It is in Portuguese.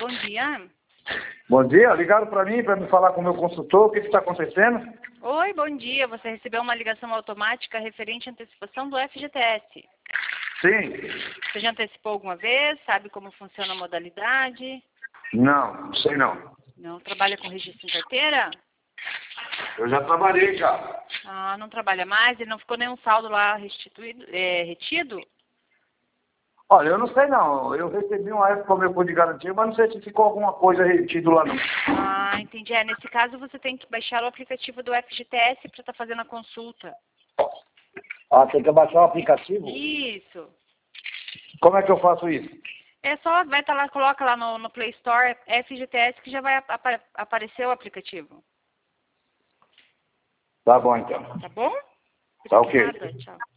bom dia. Bom dia, ligaram para mim para me falar com o meu consultor, o que está acontecendo? Oi, bom dia. Você recebeu uma ligação automática referente à antecipação do FGTS. Sim. Você já antecipou alguma vez? Sabe como funciona a modalidade? Não sei não. Não trabalha com registro em carteira? Eu já trabalhei já. Ah, não trabalha mais? E não ficou nenhum saldo lá retido? Olha, eu não sei não. Eu recebi uma época como eu pude garantir, mas não sei se ficou alguma coisa retido lá não. Ah, entendi. Nesse caso você tem que baixar o aplicativo do FGTS para estar fazendo a consulta. Ah, tem que baixar o aplicativo? Isso. Como é que eu faço isso? É só, vai estar lá, coloca lá no Play Store FGTS que já vai aparecer o aplicativo. Tá bom então. Tá bom? Tá ok. Obrigada, tchau.